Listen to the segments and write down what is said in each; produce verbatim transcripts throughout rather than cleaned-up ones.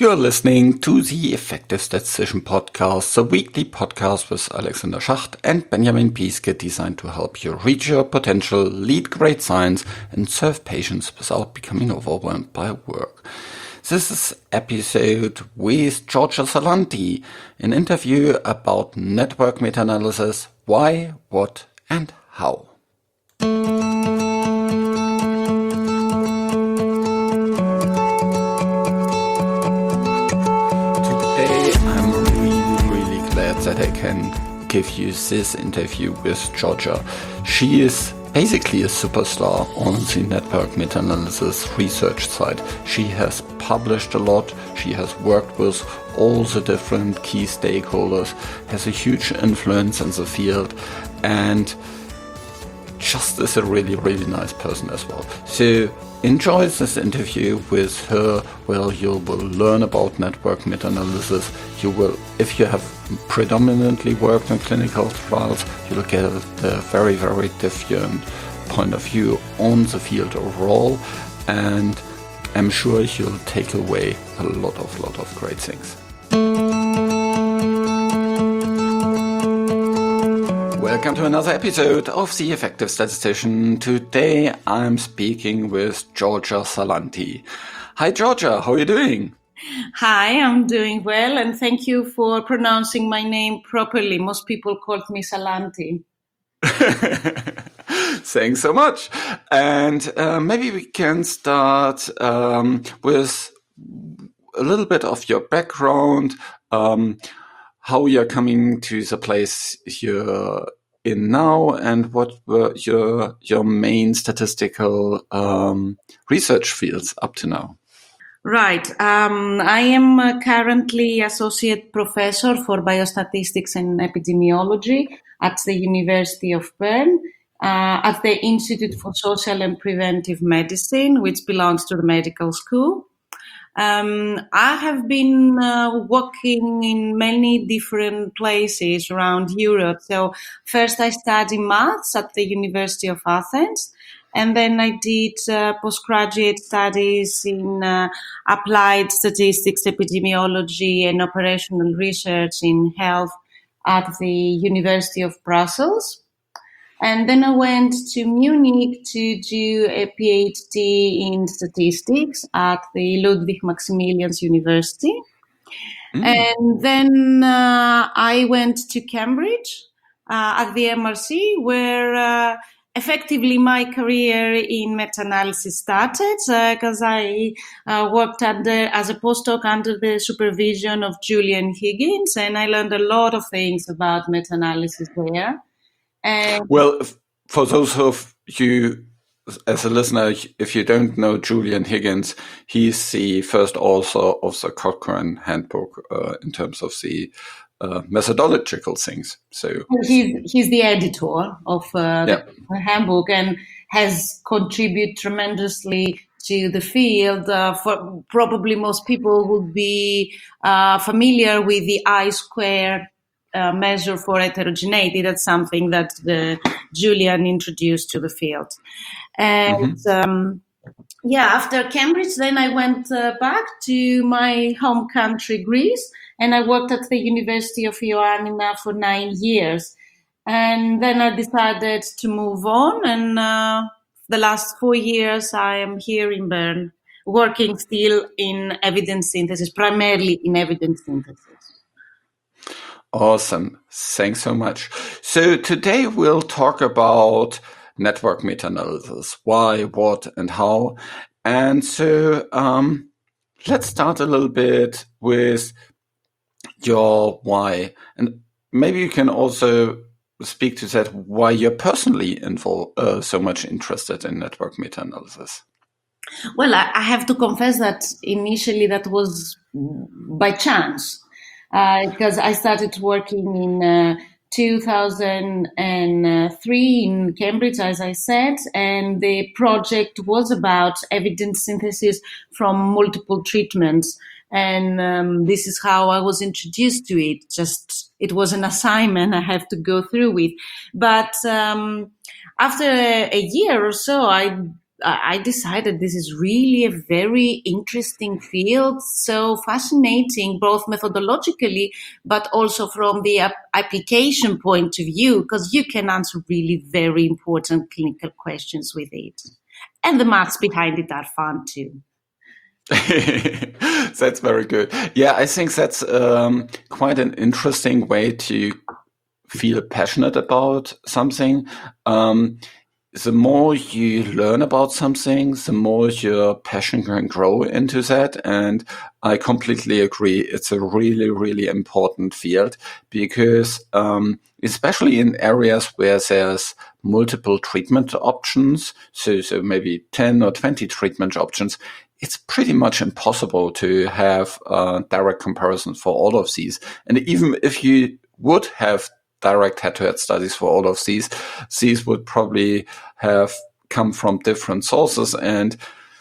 You're listening to the Effective Statistician Podcast, the weekly podcast with Alexander Schacht and Benjamin Pieske, designed to help you reach your potential, lead great science, and serve patients without becoming overwhelmed by work. This is episode with Giorgia Salanti, an interview about network meta-analysis, why, what, and how. That I can give you this interview with Giorgia. She is basically a superstar on the network meta-analysis research side. She has published a lot, she has worked with all the different key stakeholders, has a huge influence in the field, and just is a really, really nice person as well. So enjoy this interview with her, where you will learn about network meta-analysis. You will, if you have predominantly worked in clinical trials, you will get a very, very different point of view on the field overall, and I'm sure you'll take away a lot of, lot of great things. Welcome to another episode of The Effective Statistician. Today I'm speaking with Giorgia Salanti. Hi Giorgia, how are you doing? Hi, I'm doing well, and thank you for pronouncing my name properly. Most people called me Salanti. Thanks so much. And uh, maybe we can start um, with a little bit of your background, um, how you're coming to the place you're in now, and what were your your main statistical um, research fields up to now. Right. Um, I am currently Associate Professor for Biostatistics and Epidemiology at the University of Bern, uh, at the Institute for Social and Preventive Medicine, which belongs to the medical school. Um, I have been uh, working in many different places around Europe. So first I studied maths at the University of Athens, and then I did uh, postgraduate studies in uh, applied statistics, epidemiology, and operational research in health at the University of Brussels. And then I went to Munich to do a PhD in statistics at the Ludwig Maximilians University. Mm. And then uh, I went to Cambridge uh, at the M R C, where uh, effectively my career in meta-analysis started, because uh, I uh, worked under, as a postdoc under the supervision of Julian Higgins, and I learned a lot of things about meta-analysis there. And well, for those of you as a listener, if you don't know Julian Higgins, he's the first author of the Cochrane Handbook uh, in terms of the uh, methodological things. So he's he's the editor of uh, yeah. the handbook and has contributed tremendously to the field. Uh, for probably most people would be uh, familiar with the I-square Uh, measure for heterogeneity. That's something that the Julian introduced to the field. And mm-hmm. um, yeah, after Cambridge, then I went uh, back to my home country, Greece, and I worked at the University of Ioannina for nine years. And then I decided to move on, and uh, the last four years I am here in Bern, working still in evidence synthesis, primarily in evidence synthesis. Awesome. Thanks so much. So today we'll talk about network meta-analysis, why, what, and how. And so um, let's start a little bit with your why. And maybe you can also speak to that, why you're personally involved, uh, so much interested in network meta-analysis. Well, I, I have to confess that initially that was by chance. Because uh, I started working in uh, two thousand three in Cambridge, as I said, and the project was about evidence synthesis from multiple treatments. And um, this is how I was introduced to it. Just, it was an assignment I have to go through with. But um, after a, a year or so, I I decided this is really a very interesting field, so fascinating, both methodologically, but also from the application point of view, because you can answer really very important clinical questions with it. And the maths behind it are fun too. That's very good. Yeah, I think that's um, quite an interesting way to feel passionate about something. Um, the more you learn about something, the more your passion can grow into that. And I completely agree. It's a really, really important field because, um, especially in areas where there's multiple treatment options, so, so maybe ten or twenty treatment options, it's pretty much impossible to have a direct comparison for all of these. And even if you would have direct head-to-head studies for all of these, these would probably have come from different sources, and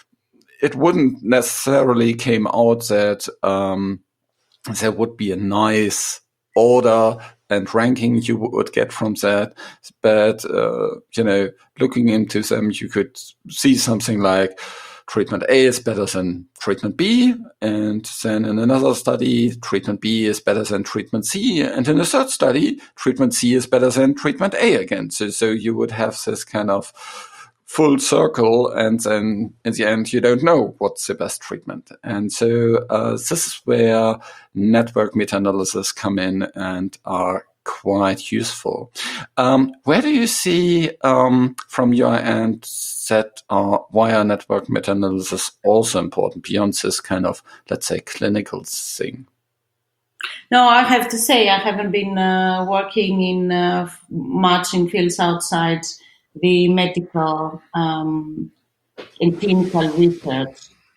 it wouldn't necessarily came out that um, there would be a nice order and ranking you would get from that. But, uh, you know, looking into them, you could see something like treatment A is better than treatment B, and then in another study, treatment B is better than treatment C, and in a third study, treatment C is better than treatment A again. So, so you would have this kind of full circle, and then in the end, you don't know what's the best treatment. And so uh, this is where network meta-analysis come in and are quite useful. Um, where do you see um, from your end that uh, why are network meta-analysis also important beyond this kind of, let's say, clinical thing? No, I have to say I haven't been uh, working in uh, much in fields outside the medical um, and clinical research,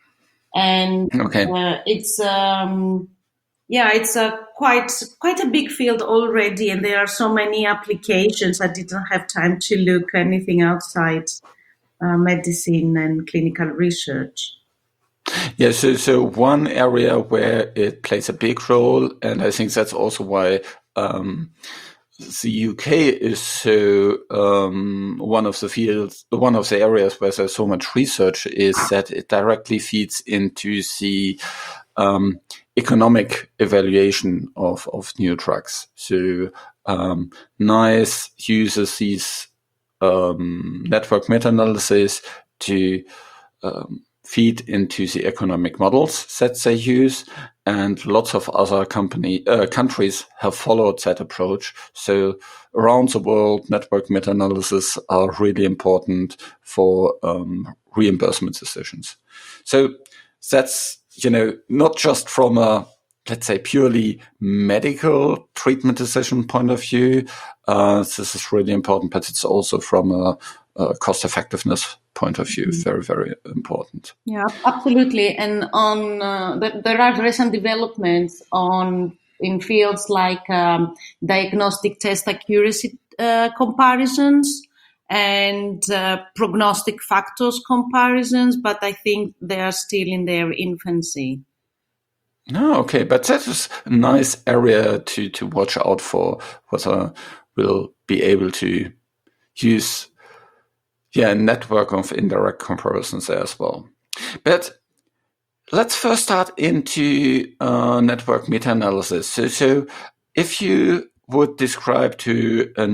and okay. uh, it's um, yeah, it's a quite quite a big field already, and there are so many applications. I didn't have time to look anything outside uh, medicine and clinical research. Yeah, so so one area where it plays a big role, and I think that's also why um, the U K is so um, one of the fields, one of the areas where there's so much research, is that it directly feeds into the um, economic evaluation of, of new drugs. So um, NICE uses these um, network meta-analysis to um, feed into the economic models that they use, and lots of other company uh, countries have followed that approach. So around the world, network meta-analysis are really important for um, reimbursement decisions. So that's, you know, not just from a, let's say, purely medical treatment decision point of view. Uh, this is really important, but it's also from a, a cost effectiveness point of view, very, very important. Yeah, absolutely. And on uh, the, there are recent developments on in fields like um, diagnostic test accuracy uh, comparisons and uh, prognostic factors comparisons, but I think they are still in their infancy. No, okay, but that is a nice area to, to watch out for, whether we'll be able to use yeah, a network of indirect comparisons there as well. But let's first start into uh, network meta-analysis. So, so if you would describe to a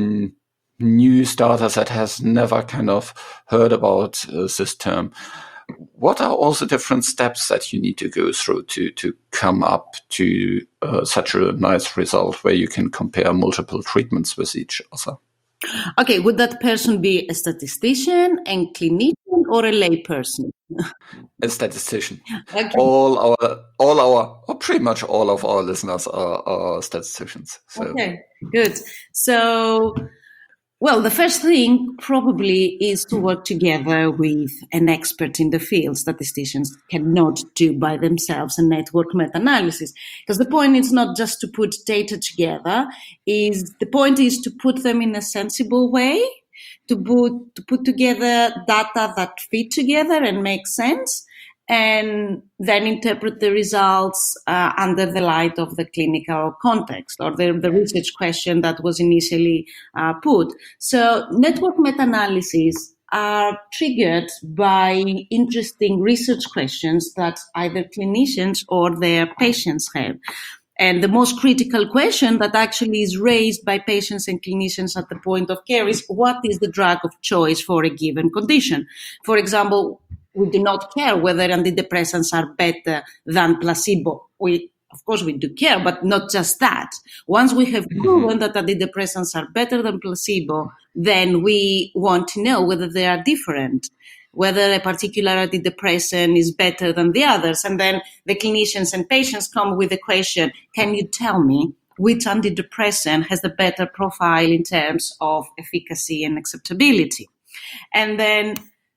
new starter that has never kind of heard about uh, this term, what are all the different steps that you need to go through to, to come up to uh, such a nice result where you can compare multiple treatments with each other? Okay, would that person be a statistician and clinician or a lay person? A statistician. Okay. All our, all our, or pretty much all of our listeners are, are statisticians. So. Okay, good. So, well, the first thing probably is to work together with an expert in the field. Statisticians cannot do by themselves a network meta-analysis, because the point is not just to put data together. Is the point is to put them in a sensible way, to put to put together data that fit together and make sense, and then interpret the results uh, under the light of the clinical context or the, the research question that was initially uh, put. So network meta-analysis are triggered by interesting research questions that either clinicians or their patients have. And the most critical question that actually is raised by patients and clinicians at the point of care is, what is the drug of choice for a given condition? For example, we do not care whether antidepressants are better than placebo. We, of course, we do care, but not just that. Once we have proven that antidepressants are better than placebo, then we want to know whether they are different, whether a particular antidepressant is better than the others. And then the clinicians and patients come with the question, can you tell me which antidepressant has the better profile in terms of efficacy and acceptability? And then,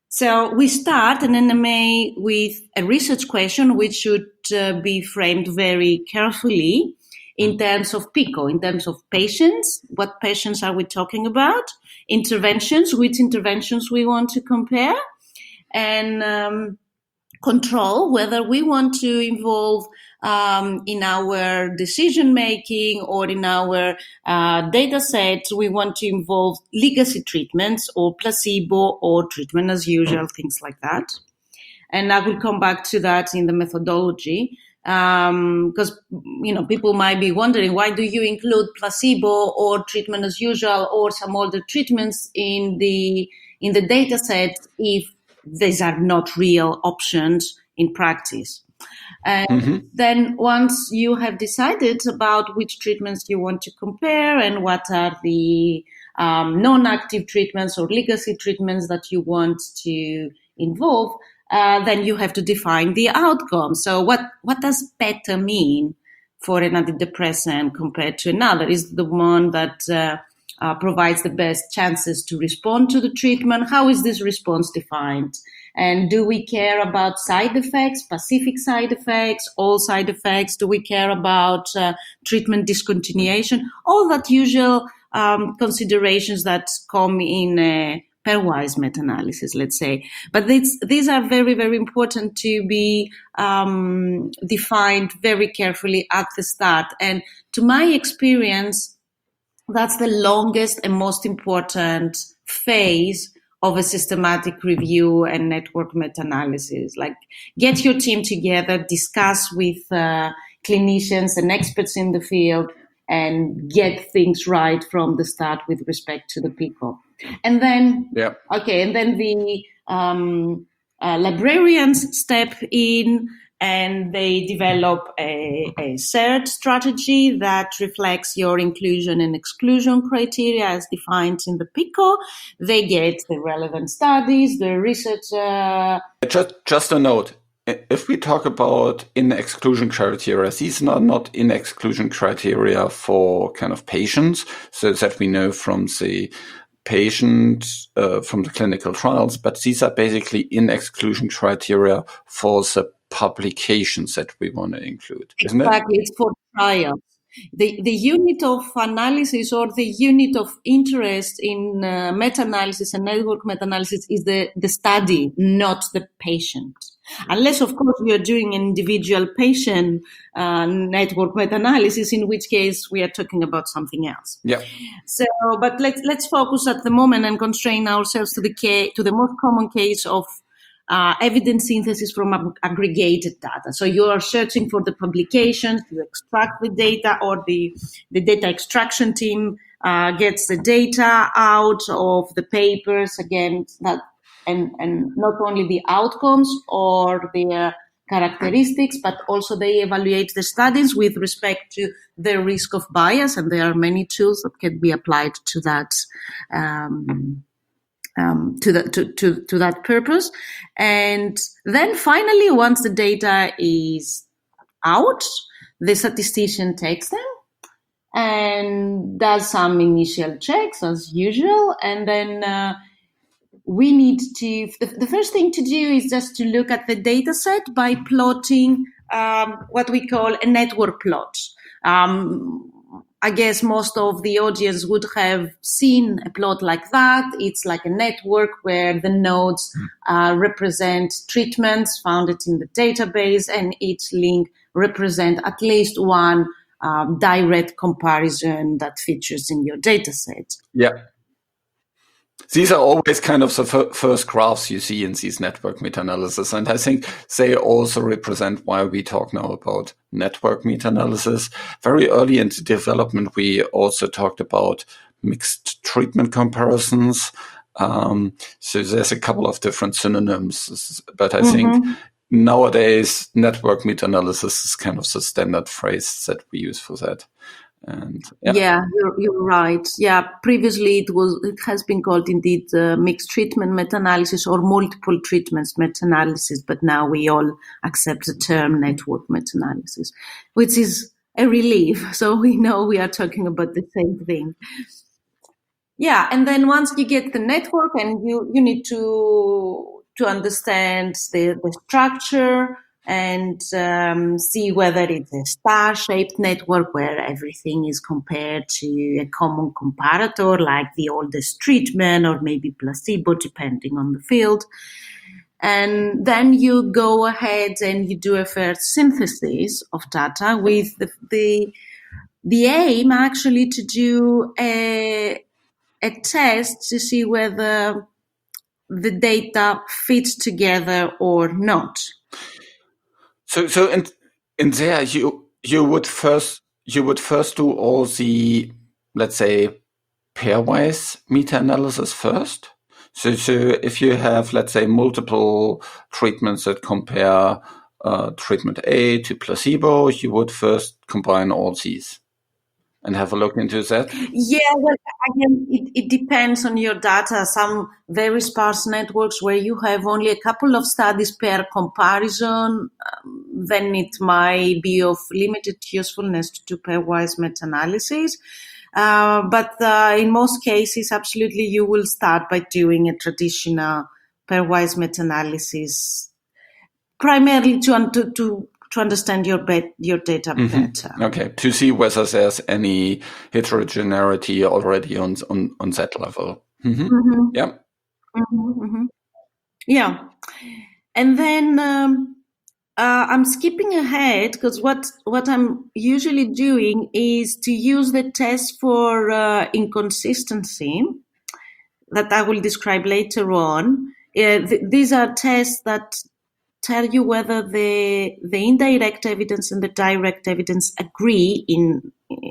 so we start an N M A with a research question which should uh, be framed very carefully in terms of PICO, in terms of patients, what patients are we talking about, interventions, which interventions we want to compare, and um, control, whether we want to involve um, in our decision making or in our uh, data sets, we want to involve legacy treatments or placebo or treatment as usual, things like that. And I will come back to that in the methodology. Because, um, you know, people might be wondering, why do you include placebo or treatment as usual or some other treatments in the in the data set if these are not real options in practice? And mm-hmm. then once you have decided about which treatments you want to compare and what are the um, non-active treatments or legacy treatments that you want to involve, Uh, then you have to define the outcome. So what, what does better mean for an antidepressant compared to another? Is the one that uh, uh, provides the best chances to respond to the treatment? How is this response defined? And do we care about side effects, specific side effects, all side effects? Do we care about uh, treatment discontinuation? All that usual um, considerations that come in a pairwise meta-analysis, let's say. But these, these are very, very important to be um, defined very carefully at the start. And to my experience, that's the longest and most important phase of a systematic review and network meta-analysis. Like, get your team together, discuss with uh, clinicians and experts in the field, and get things right from the start with respect to the PICO. And then, yeah. okay, and then the um, uh, librarians step in and they develop a, a search strategy that reflects your inclusion and exclusion criteria as defined in the PICO. They get the relevant studies, the research. Uh... Just, just a note. If we talk about in-exclusion criteria, these are not in-exclusion criteria for kind of patients, so that we know from the patient, uh, from the clinical trials, but these are basically in-exclusion criteria for the publications that we want to include, isn't it? Exactly, it's for trials. The, the unit of analysis or the unit of interest in uh, meta-analysis and network meta-analysis is the, the study, not the patient. Unless, of course, we are doing an individual patient uh, network meta-analysis, in which case we are talking about something else. Yeah. So, but let's let's focus at the moment and constrain ourselves to the case, to the most common case of uh, evidence synthesis from ag- aggregated data. So you are searching for the publications, you extract the data, or the the data extraction team uh, gets the data out of the papers. Again, that. And, and not only the outcomes or their characteristics, but also they evaluate the studies with respect to the risk of bias. And there are many tools that can be applied to that, um, um, to, the, to, to, to that purpose. And then finally, once the data is out, the statistician takes them and does some initial checks as usual. And then, uh, we need to, the, the first thing to do is just to look at the data set by plotting um, what we call a network plot. Um, I guess most of the audience would have seen a plot like that. It's like a network where the nodes uh, represent treatments found in the database, and each link represents at least one um, direct comparison that features in your data set. Yeah. These are always kind of the f- first graphs you see in these network meta-analysis. And I think they also represent why we talk now about network meta-analysis. Very early in the development, we also talked about mixed treatment comparisons. Um, so there's a couple of different synonyms, but I mm-hmm. think nowadays network meta-analysis is kind of the standard phrase that we use for that. And yeah, yeah you're, you're right. Yeah, previously it was it has been called indeed uh, mixed treatment meta-analysis or multiple treatments meta-analysis, but now we all accept the term network meta-analysis, which is a relief. So we know we are talking about the same thing. Yeah, and then once you get the network, and you you need to to understand the, the structure and um, see whether it's a star-shaped network where everything is compared to a common comparator like the oldest treatment or maybe placebo, depending on the field. And then you go ahead and you do a first synthesis of data with the the, the aim actually to do a, a test to see whether the data fits together or not. So, so in in there, you you would first you would first do all the, let's say, pairwise meta-analysis first. So, so if you have, let's say, multiple treatments that compare uh, treatment A to placebo, you would first combine all these and have a look into that? Yeah, well, again, it, it depends on your data. Some very sparse networks where you have only a couple of studies per comparison, um, then it might be of limited usefulness to do pairwise meta-analysis. Uh, but uh, in most cases, absolutely, you will start by doing a traditional pairwise meta-analysis, primarily to to, to to understand your bet, your data mm-hmm. better. Okay, to see whether there's any heterogeneity already on on, on that level. Mm-hmm. Mm-hmm. Yeah. Mm-hmm, mm-hmm. Yeah, and then um, uh, I'm skipping ahead because what what I'm usually doing is to use the test for uh, inconsistency that I will describe later on. Uh, th- these are tests that tell you whether the the indirect evidence and the direct evidence agree in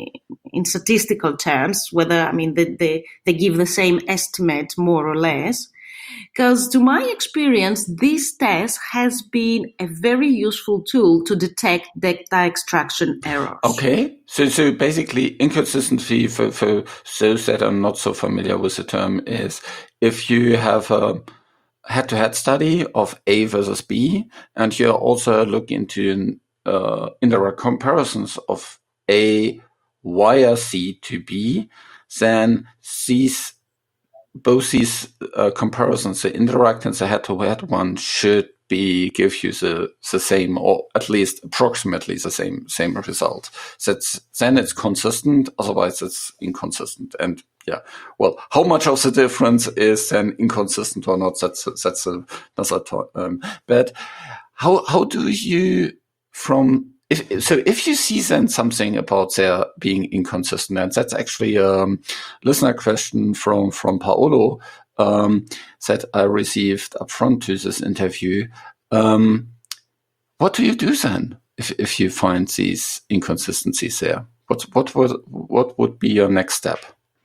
in statistical terms, whether, I mean, they, they, they give the same estimate more or less. Because to my experience, this test has been a very useful tool to detect data extraction errors. Okay, so so basically inconsistency, for, for those that are not so familiar with the term, is if you have a head-to-head study of A versus B, and you're also looking into uh, indirect comparisons of A via C to B, then these both these uh, comparisons, the indirect and the head-to-head one, should be give you the, the same, or at least approximately the same same result. That's then it's consistent. Otherwise, it's inconsistent. And yeah, well, how much of the difference is then inconsistent or not? That's that's another talk. Um, but how how do you from If, so if you see then something about their being inconsistent, and that's actually a um, listener question from, from Paolo um, that I received upfront to this interview. Um, what do you do then if, if you find these inconsistencies there? What, what, would, what would be your next step?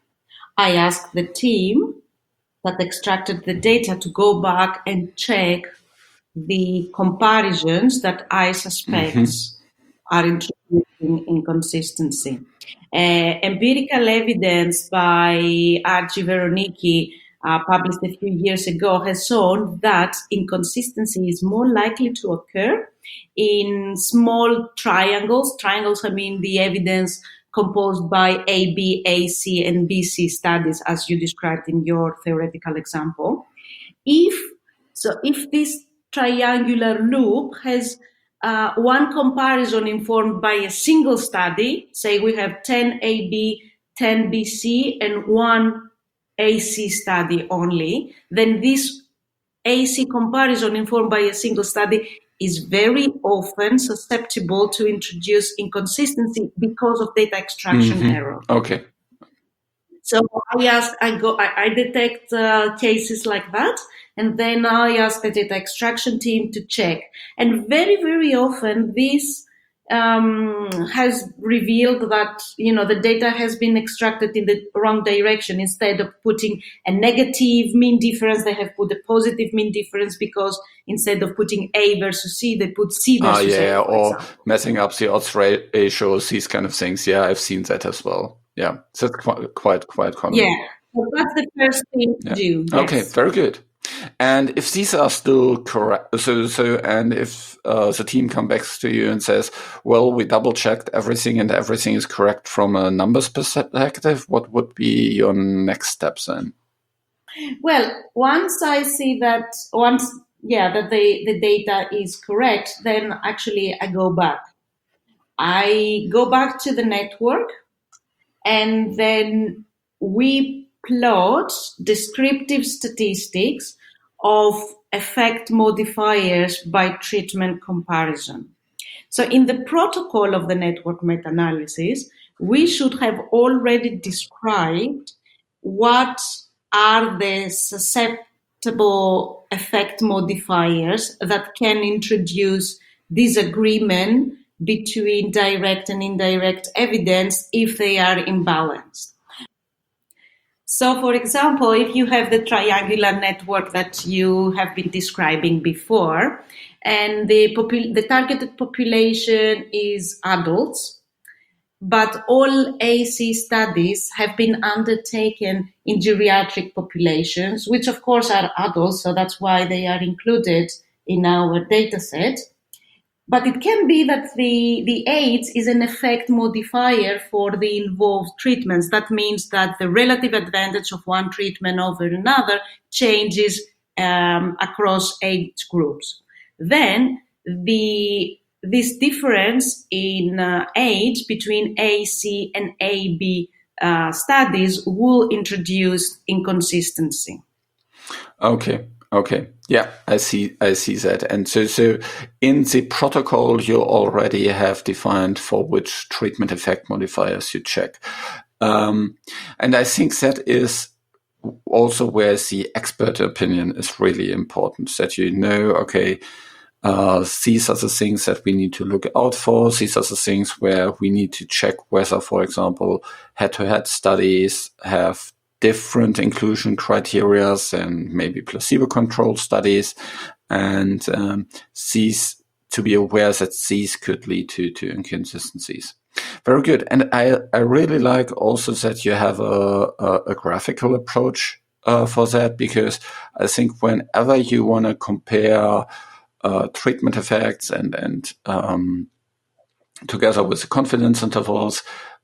I ask the team that extracted the data to go back and check the comparisons that I suspect mm-hmm. are introducing inconsistency. Uh, empirical evidence by R G Veroniki, uh, published a few years ago, has shown that inconsistency is more likely to occur in small triangles. Triangles, I mean the evidence composed by A, B, A, C, and B, C studies, as you described in your theoretical example. If so, if this triangular loop has uh, one comparison informed by a single study, say we have ten A B, ten B C, and one A C study only, then this A C comparison informed by a single study is very often susceptible to introduce inconsistency because of data extraction mm-hmm. error. Okay. So I ask, I go, I, I detect uh, cases like that, and then I ask the data extraction team to check. And very, very often, this um, has revealed that you know the data has been extracted in the wrong direction. Instead of putting a negative mean difference, they have put a positive mean difference because instead of putting A versus C, they put C Ah, versus yeah, A, for or example. messing up the odds ratios, these kind of things. Yeah, I've seen that as well. Yeah, so it's quite, quite, quite common. Yeah, so that's the first thing to Yeah. do. Okay, Yes. very good. And if these are still correct, so so, and if uh, the team comes back to you and says, "Well, we double checked everything and everything is correct from a numbers perspective," what would be your next steps then? Well, once I see that, once yeah, that the the data is correct, then actually I go back. I go back to the network, and then we plot descriptive statistics of effect modifiers by treatment comparison. So in the protocol of the network meta-analysis, we should have already described what are the susceptible effect modifiers that can introduce disagreement between direct and indirect evidence if they are imbalanced. So, for example, if you have the triangular network that you have been describing before, and the, popul- the targeted population is adults, but all A C studies have been undertaken in geriatric populations, which of course are adults, so that's why they are included in our data set. But it can be that the, the AIDS is an effect modifier for the involved treatments. That means that the relative advantage of one treatment over another changes um, across age groups. Then the this difference in uh, age between A C and A B uh, studies will introduce inconsistency. Okay. Okay. Yeah, I see. I see that. And so, so in the protocol, you already have defined for which treatment effect modifiers you check. Um, and I think that is also where the expert opinion is really important, that you know, okay, uh, these are the things that we need to look out for. These are the things where we need to check whether, for example, head-to-head studies have different inclusion criteria and maybe placebo-controlled studies, and um, these to be aware that these could lead to, to inconsistencies. Very good. And I, I really like also that you have a, a, a graphical approach uh, for that, because I think whenever you want to compare uh, treatment effects and, and um, together with the confidence intervals,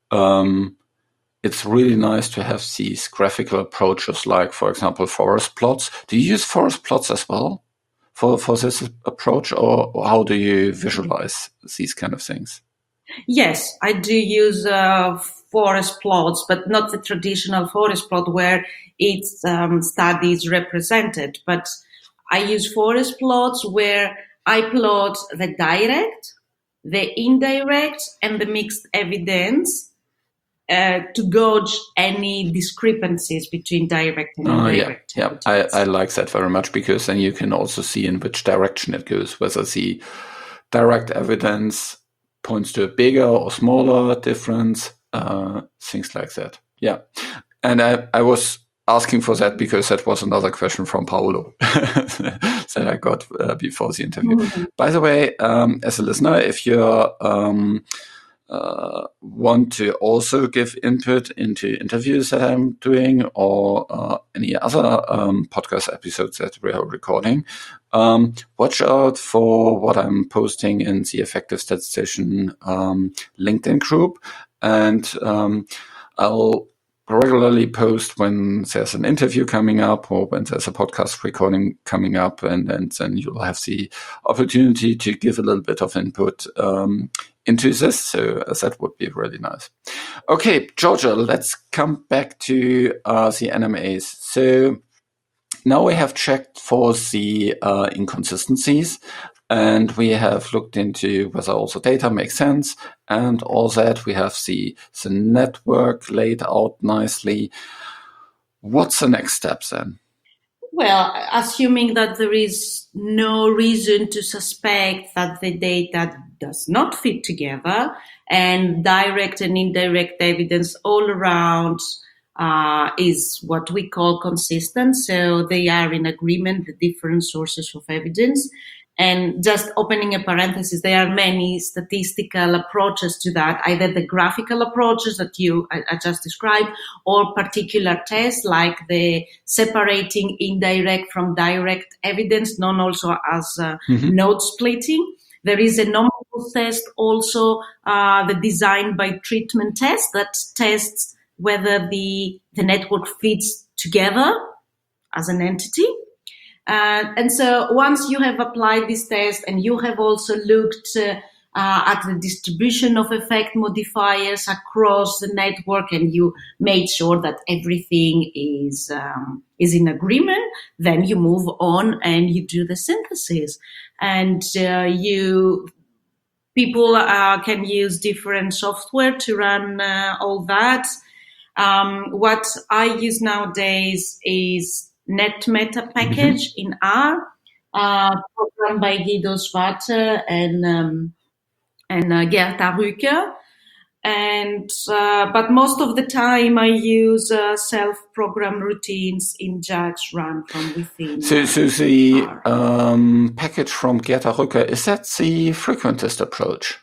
um, it's really nice to have these graphical approaches, like, for example, forest plots. Do you use forest plots as well for, for this approach, or how do you visualize these kind of things? Yes, I do use uh, forest plots, but not the traditional forest plot where its um, study is represented. But I use forest plots where I plot the direct, the indirect, and the mixed evidence uh, to gauge any discrepancies between direct and Oh, yeah, indirect yeah. I, evidence. I like that very much, because then you can also see in which direction it goes, whether the direct evidence points to a bigger or smaller difference, uh, things like that. Yeah. And I, I was asking for that because that was another question from Paolo that I got uh, before the interview. Mm-hmm. By the way, um, as a listener, if you're um, Uh, want to also give input into interviews that I'm doing, or uh, any other um, podcast episodes that we are recording, um, watch out for what I'm posting in the Effective Statistician um, LinkedIn group. And um, I'll regularly post when there's an interview coming up or when there's a podcast recording coming up, and, and then you'll have the opportunity to give a little bit of input um, into this. So uh, that would be really nice. Okay, Georgia, let's come back to uh, the N M As. So now we have checked for the uh, inconsistencies, and we have looked into whether also data makes sense and all that. We have the, the network laid out nicely. What's the next step then? Well, assuming that there is no reason to suspect that the data does not fit together, and direct and indirect evidence all around uh, is what we call consistent. So they are in agreement, the different sources of evidence. And just opening a parenthesis, there are many statistical approaches to that, either the graphical approaches that you I, I just described, or particular tests like the separating indirect from direct evidence, known also as uh, mm-hmm. node splitting. There is a nominal test also, uh, the design by treatment test that tests whether the, the network fits together as an entity. Uh, and so once you have applied this test and you have also looked uh, uh, at the distribution of effect modifiers across the network and you made sure that everything is um, is in agreement, then you move on and you do the synthesis. And uh, you people uh, can use different software to run uh, all that. Um, what I use nowadays is NetMeta package mm-hmm. in R, uh, programmed by Guido Schwarzer and um, and uh, Gerta Rüker. And uh, but most of the time I use uh, self-program routines in JAX run from within. So, so the um, package from Gerta Rüker, is that the frequentist approach?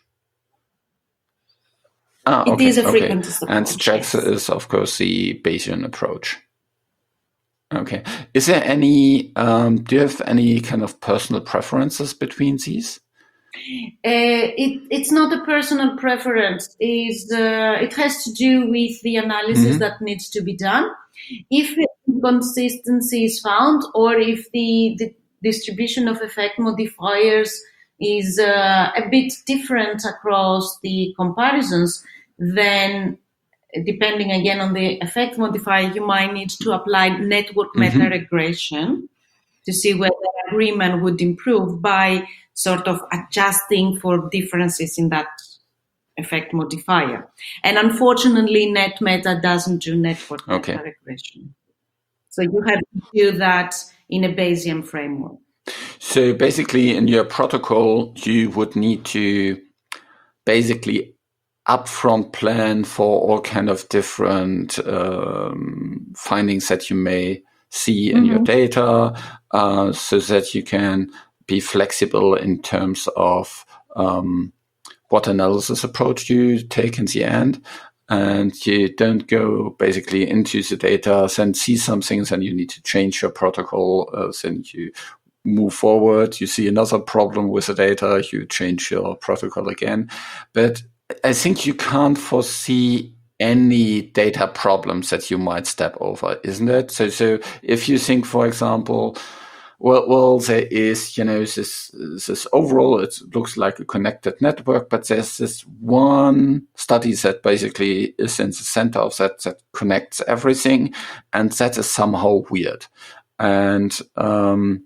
Ah, it okay, is a okay. frequentist approach. And JAX yes. is, of course, the Bayesian approach. Okay. Is there any, um, do you have any kind of personal preferences between these? Uh, it, it's not a personal preference. Is uh, it has to do with the analysis mm-hmm. that needs to be done. If inconsistency is found, or if the, the distribution of effect modifiers is uh, a bit different across the comparisons, then depending again on the effect modifier, you might need to apply network mm-hmm. meta-regression to see whether agreement would improve by sort of adjusting for differences in that effect modifier. And unfortunately, NetMeta doesn't do network okay. meta-regression. So you have to do that in a Bayesian framework. So basically, in your protocol, you would need to basically upfront plan for all kind of different um, findings that you may see in mm-hmm. your data, uh, so that you can be flexible in terms of um, what analysis approach you take in the end. And you don't go basically into the data, then see some things and you need to change your protocol, uh, then you move forward, you see another problem with the data, you change your protocol again. But I think you can't foresee any data problems that you might step over, isn't it? So, so if you think, for example, well, well, there is, you know, this, this overall, it looks like a connected network, but there's this one study that basically is in the center of that, that connects everything, and that is somehow weird. And, um,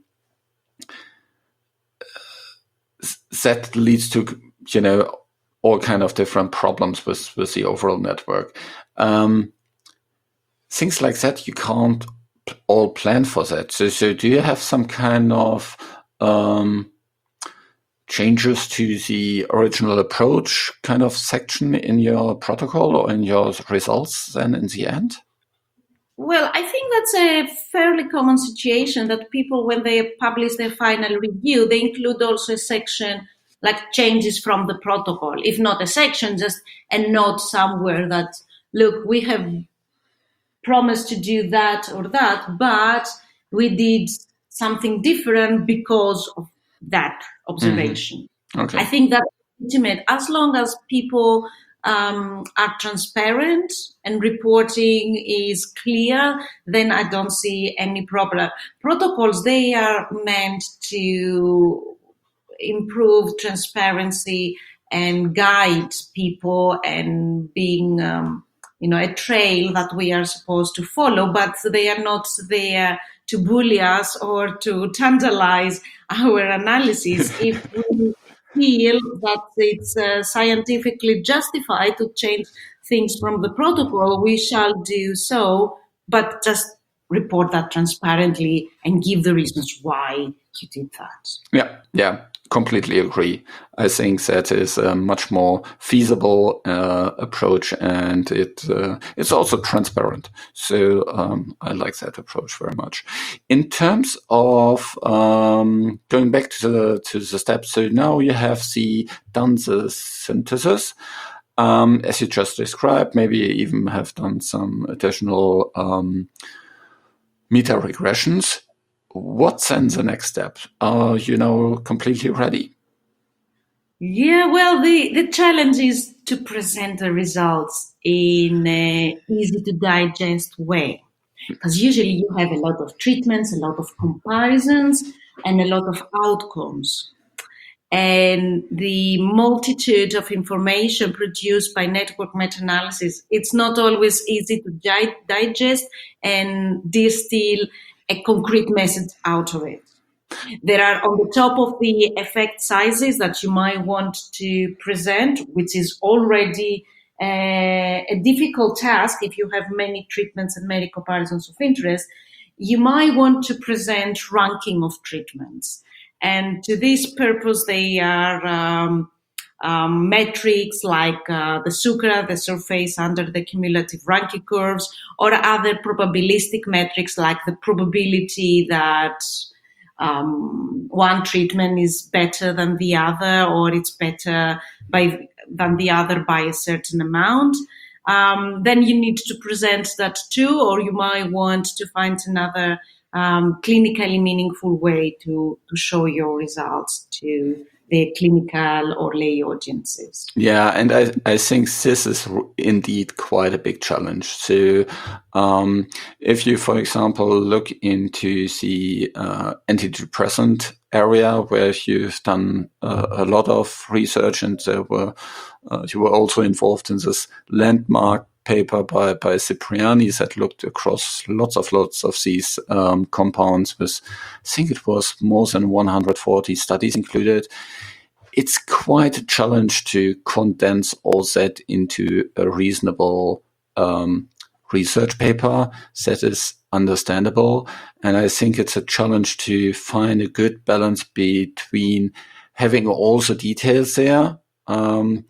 that leads to, you know, all kind of different problems with, with the overall network. Um, things like that, you can't all plan for that. So, so do you have some kind of um, changes to the original approach kind of section in your protocol or in your results then in the end? Well, I think that's a fairly common situation that people, when they publish their final review, they include also a section like changes from the protocol, if not a section, just a note somewhere that, look, we have promised to do that or that, but we did something different because of that observation. Mm-hmm. Okay. I think that's legitimate as long as people um, are transparent and reporting is clear, then I don't see any problem. Protocols, they are meant to improve transparency and guide people and being, um, you know, a trail that we are supposed to follow, but they are not there to bully us or to tantalize our analysis. If we feel that it's uh, scientifically justified to change things from the protocol, we shall do so, but just report that transparently and give the reasons why you did that. Yeah, yeah, completely agree. I think that is a much more feasible uh, approach, and it uh, it's also transparent. So um, I like that approach very much. In terms of um, going back to the to the steps, so now you have the done the synthesis. Um, as you just described, maybe you even have done some additional um, meta regressions. What's then the next step? Are you now completely ready? Yeah, well, the, the challenge is to present the results in an easy to digest way. Because usually you have a lot of treatments, a lot of comparisons, and a lot of outcomes. And the multitude of information produced by network meta-analysis, it's not always easy to di- digest and distill a concrete message out of it. There are on the top of the effect sizes that you might want to present, which is already a, a difficult task if you have many treatments and many comparisons of interest. You might want to present ranking of treatments. And to this purpose, they are um, um, metrics like uh, the SUCRA, the surface under the cumulative ranking curves, or other probabilistic metrics like the probability that um, one treatment is better than the other, or it's better by than the other by a certain amount. Um, then you need to present that too, or you might want to find another um, clinically meaningful way to, to show your results to the clinical or lay audiences. Yeah, and I, I think this is indeed quite a big challenge. So um, if you, for example, look into the uh, antidepressant area where you've done uh, a lot of research, and there were, uh, you were also involved in this landmark paper by, by Cipriani that looked across lots of lots of these um, compounds with, I think it was more than one hundred forty studies included. It's quite a challenge to condense all that into a reasonable um, research paper that is understandable. And I think it's a challenge to find a good balance between having all the details there, um,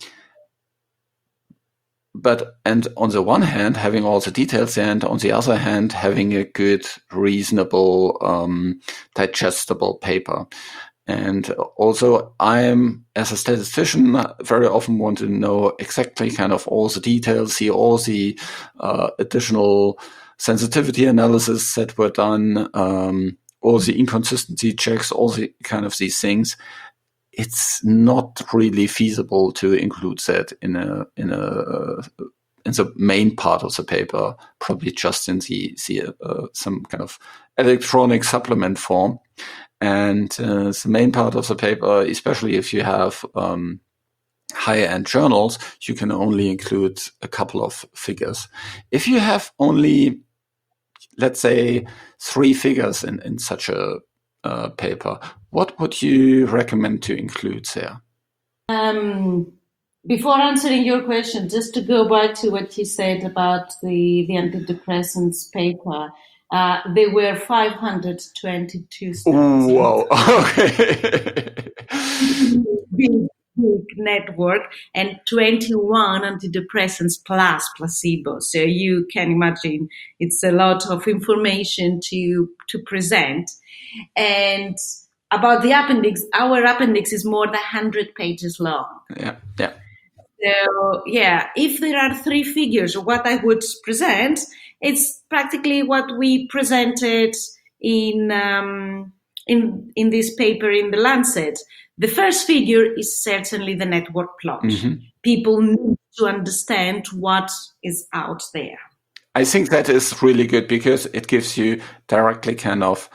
But, and on the one hand, having all the details, and on the other hand, having a good, reasonable, um, digestible paper. And also, I'm, as a statistician, very often want to know exactly kind of all the details, see all the uh, additional sensitivity analysis that were done, um, all the inconsistency checks, all the kind of these things. It's not really feasible to include that in a in a in the main part of the paper, probably just in the, the uh, some kind of electronic supplement form. And uh, the main part of the paper, especially if you have um, higher-end journals, you can only include a couple of figures. If you have only, let's say, three figures in, in such a uh, paper, what would you recommend to include there? Um, before answering your question, just to go back to what you said about the, the antidepressants paper, uh, there were five hundred twenty-two studies. Wow, okay. big, big network, and twenty-one antidepressants plus placebo. So you can imagine it's a lot of information to, to present. And about the appendix, our appendix is more than one hundred pages long. Yeah, yeah. So, yeah, if there are three figures, what I would present, it's practically what we presented in um, in in this paper in the Lancet. The first figure is certainly the network plot. Mm-hmm. People need to understand what is out there. I think that is really good because it gives you directly kind of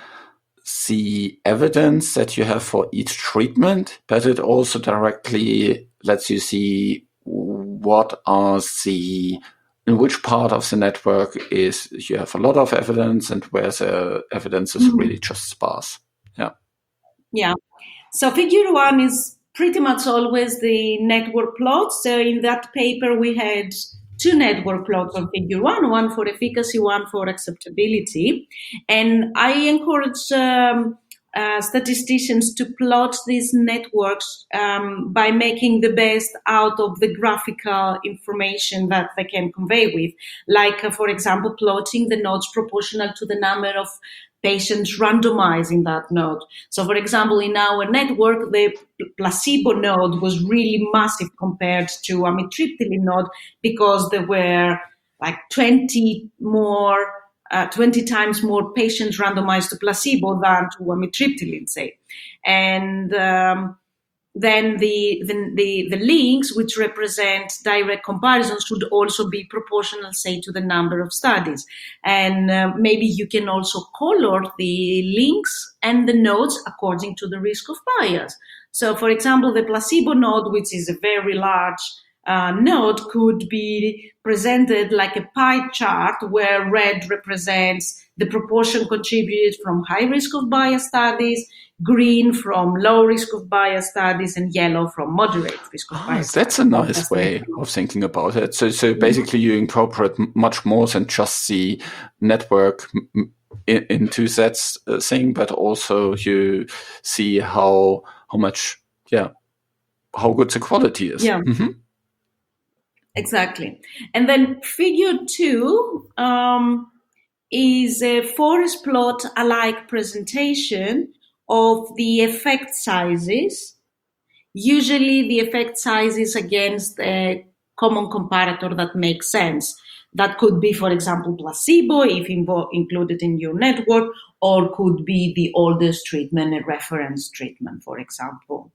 the evidence that you have for each treatment, but it also directly lets you see what are the in which part of the network is you have a lot of evidence and where the evidence is mm-hmm. really just sparse. Yeah. Yeah. So figure one is pretty much always the network plot. So in that paper, we had two network plots on figure one, one for efficacy, one for acceptability. And I encourage um, uh, statisticians to plot these networks um, by making the best out of the graphical information that they can convey with. Like, uh, for example, plotting the nodes proportional to the number of patients randomized in that node. So, for example, in our network, the placebo node was really massive compared to amitriptyline node because there were like twenty more, uh, twenty times more patients randomized to placebo than to amitriptyline, say. And um, then the, the, the, the links, which represent direct comparisons, should also be proportional, say, to the number of studies. And uh, maybe you can also color the links and the nodes according to the risk of bias. So, for example, the placebo node, which is a very large uh, node, could be presented like a pie chart where red represents the proportion contributed from high risk of bias studies, green from low risk of bias studies, and yellow from moderate risk of ah, bias that's studies. a nice that's way of thinking about it. So, so basically you incorporate much more than just the network in, into that uh, thing, but also you see how, how much, yeah, how good the quality is. Yeah. Mm-hmm. Exactly. And then figure two um, is a forest plot alike presentation of the effect sizes, usually the effect sizes against a common comparator that makes sense. That could be, for example, placebo, if invo- included in your network, or could be the oldest treatment, a reference treatment, for example.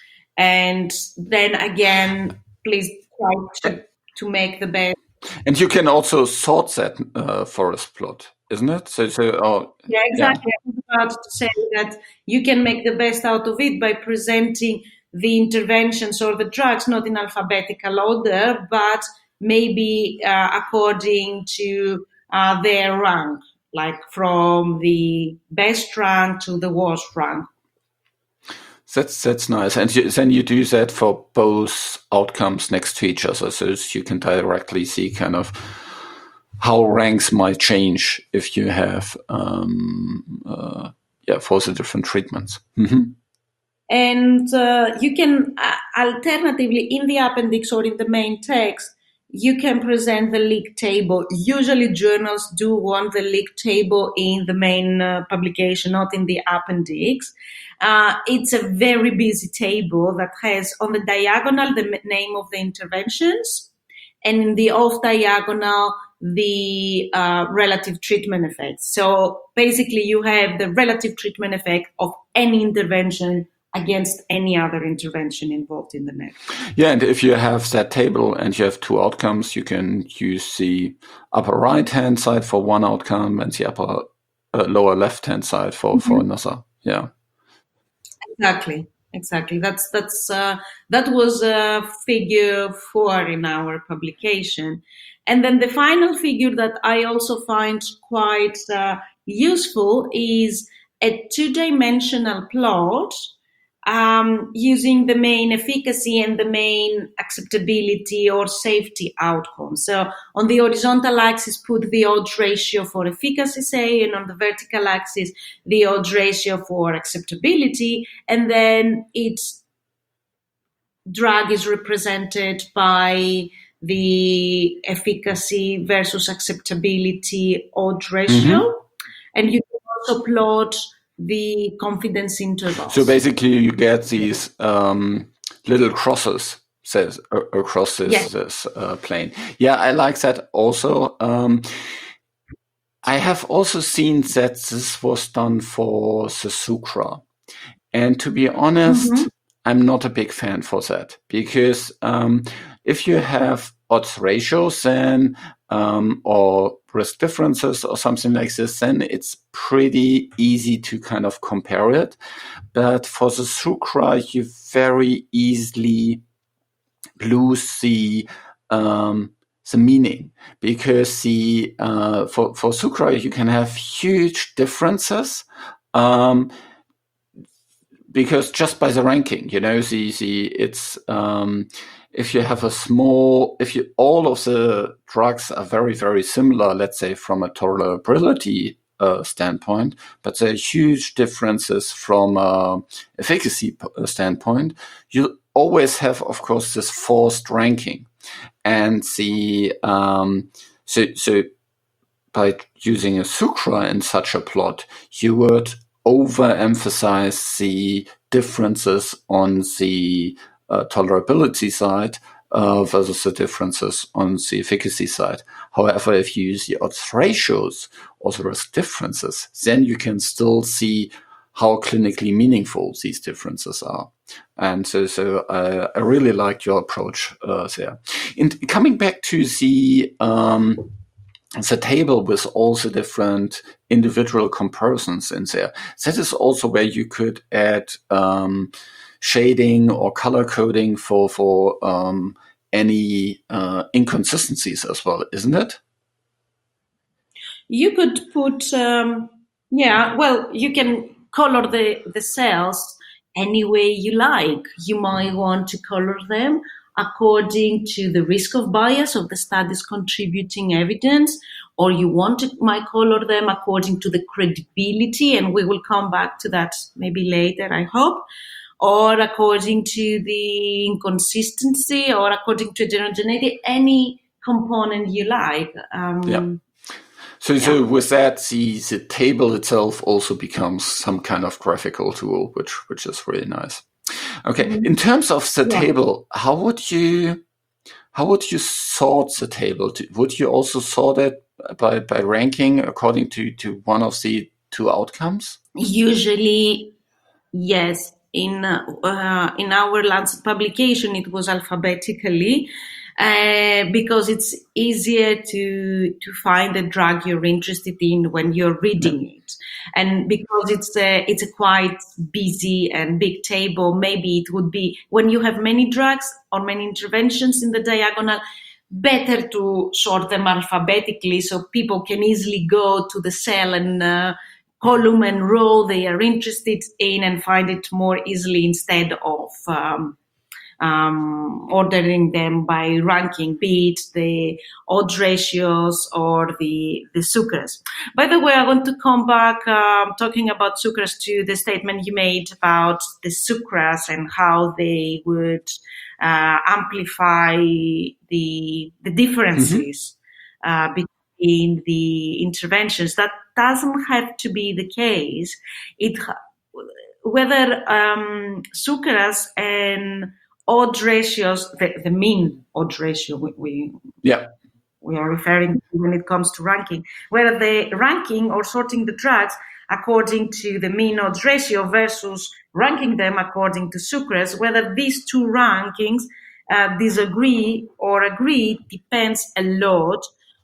And then again, please try to, to make the best. And you can also sort that uh, forest plot, isn't it? So, so oh, yeah, exactly. Yeah. I was about to say that you can make the best out of it by presenting the interventions or the drugs not in alphabetical order, but maybe uh, according to uh, their rank, like from the best rank to the worst rank. That's that's nice, and you, then you do that for both outcomes next to each other, so you can directly see kind of how ranks might change if you have um, uh, yeah for the different treatments. Mm-hmm. And uh, you can uh, alternatively in the appendix or in the main text, you can present the league table. Usually journals do want the league table in the main uh, publication, not in the appendix. Uh, it's a very busy table that has on the diagonal the name of the interventions, and in the off diagonal the uh, relative treatment effects. So basically you have the relative treatment effect of any intervention against any other intervention involved in the network. Yeah, and if you have that table and you have two outcomes, you can use the upper right-hand side for one outcome and the upper uh, lower left-hand side for, mm-hmm. for another. Yeah. Exactly. Exactly. That's that's uh, that was uh, figure four in our publication, and then the final figure that I also find quite uh, useful is a two-dimensional plot um, using the main efficacy and the main acceptability or safety outcome. So on the horizontal axis, put the odds ratio for efficacy, say, and on the vertical axis, the odds ratio for acceptability, and then its drug is represented by the efficacy versus acceptability odds ratio. Mm-hmm. And you can also plot the confidence intervals. So basically you get these um, little crosses says uh, across this, yes. this uh, plane. Yeah, I like that also. Um, I have also seen that this was done for the Sucra. And to be honest, mm-hmm. I'm not a big fan for that, because um, if you have odds ratios then um, or risk differences or something like this, then it's pretty easy to kind of compare it. But for the Sucra, you very easily lose the um, the meaning, because the uh, for for sucra you can have huge differences, um, because just by the ranking, you know, the the it's um, if you have a small, if you all of the drugs are very very similar, let's say from a tolerability uh, standpoint, but there are huge differences from a efficacy p- standpoint, you always have, of course, this forced ranking. And the um, so so by using a sucra in such a plot, you would overemphasize the differences on the uh, tolerability side uh, versus the differences on the efficacy side. However, if you use the odds ratios or the risk differences, then you can still see how clinically meaningful these differences are. And so, so uh, I really like your approach uh, there. In coming back to the um, the table with all the different individual comparisons in there, that is also where you could add um, shading or color coding for for um, any uh, inconsistencies as well, isn't it? You could put, um, yeah, well, you can color the, the cells any way you like. You might want to color them according to the risk of bias of the study's contributing evidence, or you want to might color them according to the credibility, and we will come back to that maybe later, I hope, or according to the inconsistency, or according to heterogeneity, any component you like. Um, yeah. So, yeah. so with that, the, the table itself also becomes some kind of graphical tool, which which is really nice. Okay, mm-hmm. In terms of the yeah. table, how would you how would you sort the table? Would you also sort it by, by ranking according to, to one of the two outcomes? Usually, yes. In uh, in our Lancet publication, it was alphabetically. Uh, because it's easier to to find the drug you're interested in when you're reading it, and because it's a it's a quite busy and big table, maybe it would be when you have many drugs or many interventions in the diagonal, better to sort them alphabetically so people can easily go to the cell and uh, column and row they are interested in and find it more easily instead of um, Um, ordering them by ranking, be it the odds ratios or the, the sucras. By the way, I want to come back um, talking about sucras to the statement you made about the sucras and how they would uh, amplify the, the differences mm-hmm. uh, between the interventions. That doesn't have to be the case. It whether um, sucras and odds ratios, the, the mean odds ratio we, we yeah we are referring to when it comes to ranking, whether the ranking or sorting the drugs according to the mean odds ratio versus ranking them according to sucras, whether these two rankings uh, disagree or agree depends a lot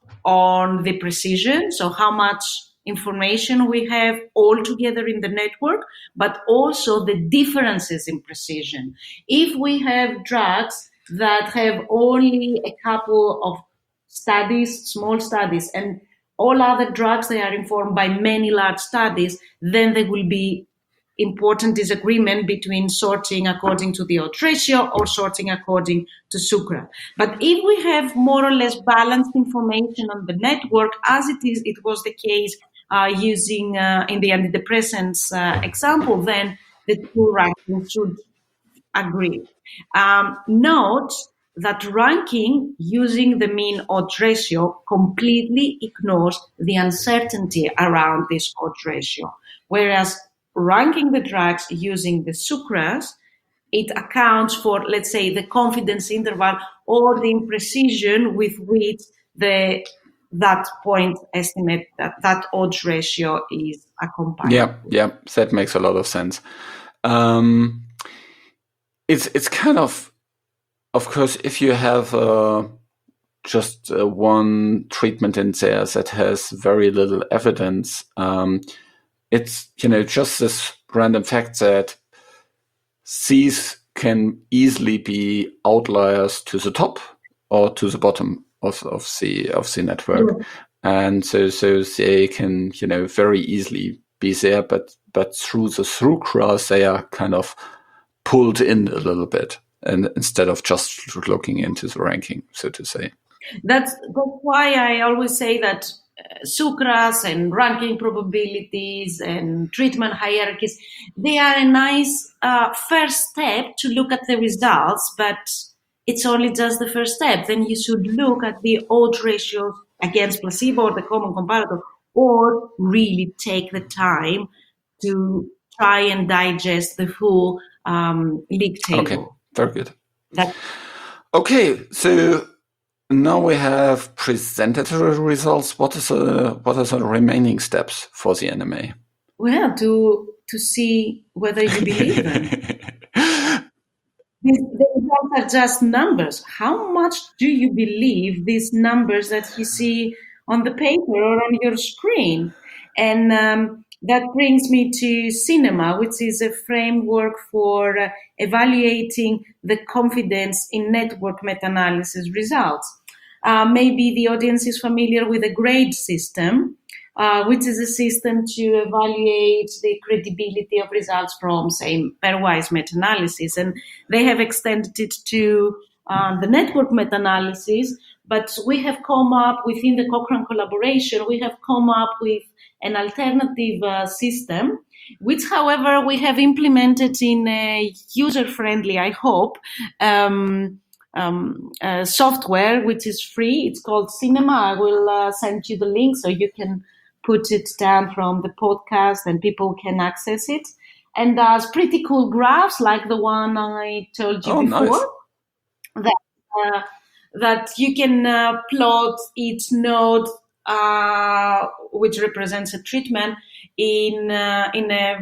on the precision, so how much information we have all together in the network, but also the differences in precision. If we have drugs that have only a couple of studies, small studies, and all other drugs, they are informed by many large studies, then there will be important disagreement between sorting according to the odds ratio or sorting according to sucra. But if we have more or less balanced information on the network, as it is, it was the case uh, using uh, in the antidepressants uh, example, then the two rankings should agree. Um, note that ranking using the mean odds ratio completely ignores the uncertainty around this odds ratio, whereas ranking the drugs using the sucras, it accounts for, let's say, the confidence interval or the imprecision with which the that point estimate, that that odds ratio is accompanied. Yeah, yeah, that makes a lot of sense. Um, it's it's kind of, of course, if you have uh, just uh, one treatment in there that has very little evidence, um, it's, you know, just this random fact that these can easily be outliers to the top or to the bottom of, of the of the network, yeah. and so so they can, you know, very easily be there, but but through the through cross they are kind of pulled in a little bit, and instead of just looking into the ranking, so to say. That's that's why I always say that uh, sucras and ranking probabilities and treatment hierarchies, they are a nice uh, first step to look at the results, but it's only just the first step. Then you should look at the odds ratios against placebo or the common comparator, or really take the time to try and digest the full um, league table. Okay, very good. That- okay, so now we have presented the results. What is the what are the remaining steps for the N M A? Well, to to see whether you believe them. These, the results are just numbers. How much do you believe these numbers that you see on the paper or on your screen? And um, that brings me to CINEMA, which is a framework for uh, evaluating the confidence in network meta-analysis results. Uh, maybe the audience is familiar with the grade system, uh, which is a system to evaluate the credibility of results from, say, pairwise meta-analysis. And they have extended it to uh, the network meta-analysis, but we have come up within the Cochrane collaboration, we have come up with an alternative uh, system, which, however, we have implemented in a user-friendly, I hope, um, Um, uh, software, which is free. It's called CINEMA. I will uh, send you the link so you can put it down from the podcast and people can access it. And does pretty cool graphs like the one I told you oh, before. Nice. That uh, that you can uh, plot each node, uh, which represents a treatment, in uh, in a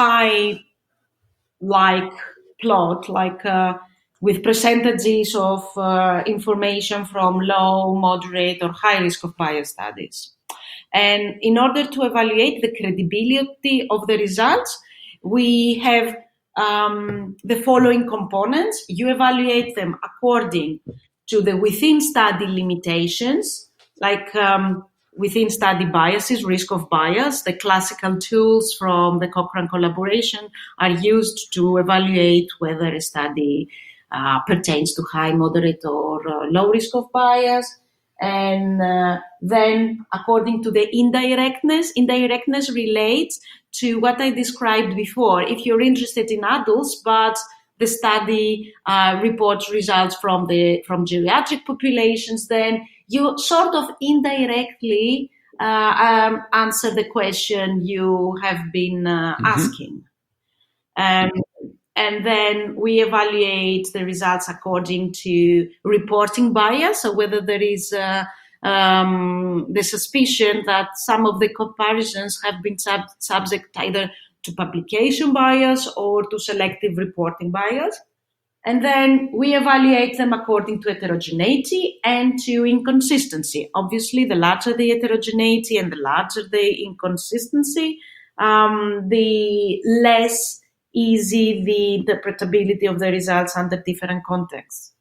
pie-like plot, like. Uh, with percentages of uh, information from low, moderate, or high risk of bias studies. And in order to evaluate the credibility of the results, we have um, the following components. You evaluate them according to the within study limitations, like um, within study biases, risk of bias. The classical tools from the Cochrane collaboration are used to evaluate whether a study Uh, pertains to high, moderate, or uh, low risk of bias. And uh, then according to the indirectness, indirectness relates to what I described before. If you're interested in adults, but the study uh, reports results from the from geriatric populations, then you sort of indirectly uh, um, answer the question you have been uh, mm-hmm. asking. Um, And then we evaluate the results according to reporting bias, so whether there is uh, um, the suspicion that some of the comparisons have been sub- subject either to publication bias or to selective reporting bias. And then we evaluate them according to heterogeneity and to inconsistency. Obviously, the larger the heterogeneity and the larger the inconsistency, um, the less easy the interpretability of the results under different contexts.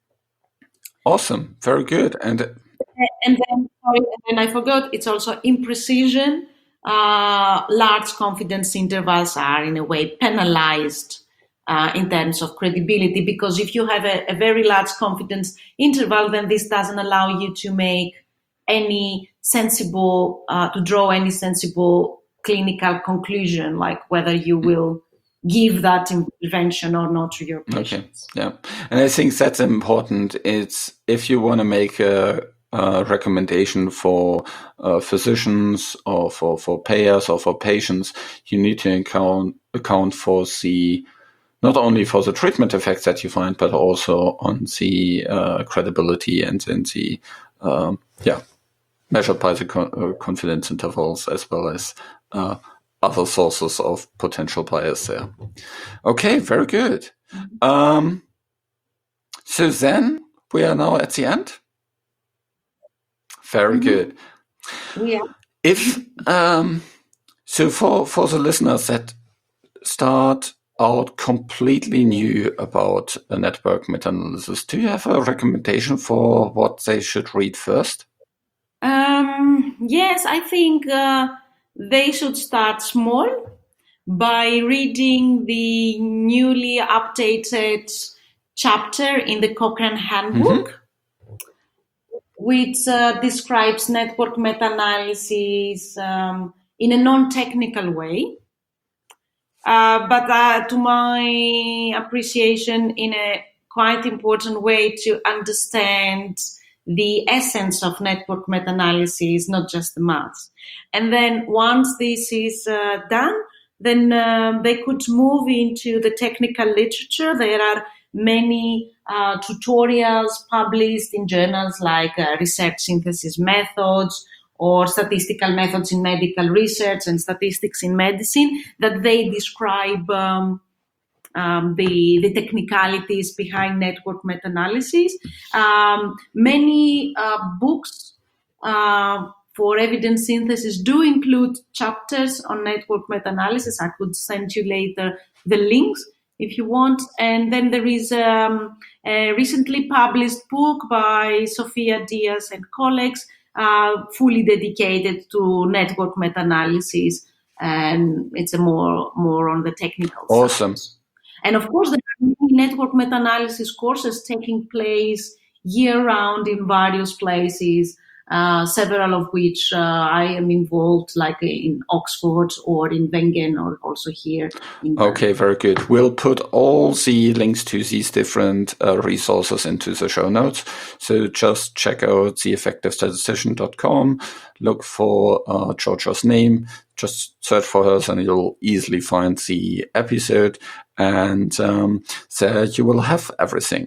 Awesome, very good. And and then, sorry, and then I forgot, it's also imprecision. Uh, large confidence intervals are in a way penalized uh, in terms of credibility, because if you have a, a very large confidence interval, then this doesn't allow you to make any sensible, uh, to draw any sensible clinical conclusion, like whether you will give that intervention or not to your patients. Okay, yeah. And I think that's important. It's if you want to make a, a recommendation for uh, physicians or for, for payers or for patients, you need to account, account for the, not only for the treatment effects that you find, but also on the uh, credibility and, and the, um, yeah, measured by the co- uh, confidence intervals as well as uh, other sources of potential bias there. Okay, very good. Um, so then we are now at the end. Very mm-hmm. good. Yeah. If um, so, for for the listeners that start out completely new about a network meta-analysis, do you have a recommendation for what they should read first? Um, yes, I think uh, they should start small by reading the newly updated chapter in the Cochrane Handbook, mm-hmm. which uh, describes network meta-analysis um, in a non-technical way. Uh, but uh, to my appreciation, in a quite important way to understand the essence of network meta-analysis, not just the maths. And then once this is uh, done, then uh, they could move into the technical literature. There are many uh, tutorials published in journals like uh, Research Synthesis Methods, or Statistical Methods in Medical Research and Statistics in Medicine, that they describe um, um, the, the technicalities behind network meta-analysis. Um, many uh, books uh, for evidence synthesis do include chapters on network meta-analysis. I could send you later the links if you want. And then there is um, a recently published book by Sofia Diaz and colleagues, Uh, fully dedicated to network meta-analysis, and it's a more more on the technical side. Awesome. And of course, there are many network meta-analysis courses taking place year-round in various places, uh, several of which uh, I am involved, like in Oxford or in Wengen, or also here. In okay, very good. We'll put all the links to these different uh, resources into the show notes. So just check out the effective statistician dot com, look for uh, Georgia's name, just search for her and you'll easily find the episode, and um, there you will have everything.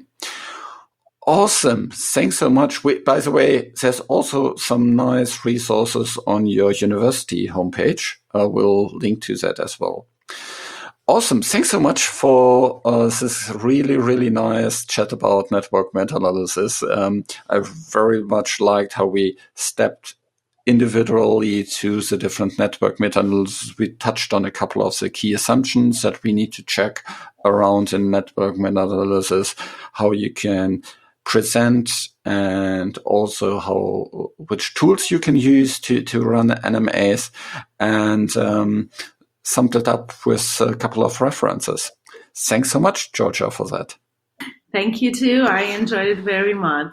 Awesome. Thanks so much. We, by the way, there's also some nice resources on your university homepage. Uh, we'll link to that as well. Awesome. Thanks so much for uh, this really, really nice chat about network meta-analysis. Um, I very much liked how we stepped individually to the different network meta-analysis. We touched on a couple of the key assumptions that we need to check around in network meta-analysis, how you can present, and also how which tools you can use to, to run N M As, and um, summed it up with a couple of references. Thanks so much, Georgia, for that. Thank you too. I enjoyed it very much.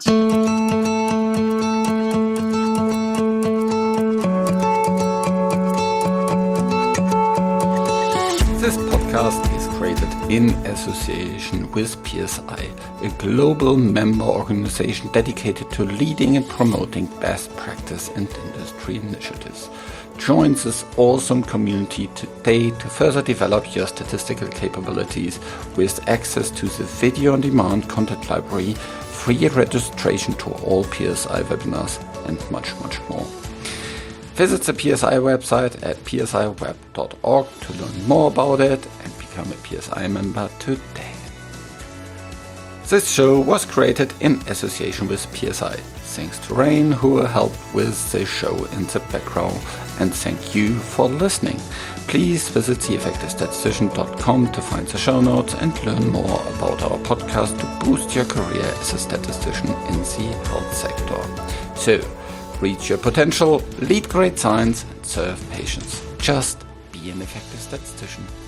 This podcast is created in association with P S I, a global member organization dedicated to leading and promoting best practice and industry initiatives. Join this awesome community today to further develop your statistical capabilities with access to the video-on-demand content library, free registration to all P S I webinars, and much, much more. Visit the P S I website at p s i web dot org to learn more about it and become a P S I member today. This show was created in association with P S I. Thanks to Rain, who helped with the show in the background, and thank you for listening. Please visit the effective statistician dot com to find the show notes and learn more about our podcast to boost your career as a statistician in the health sector. So, reach your potential, lead great science, and serve patients. Just be an effective statistician.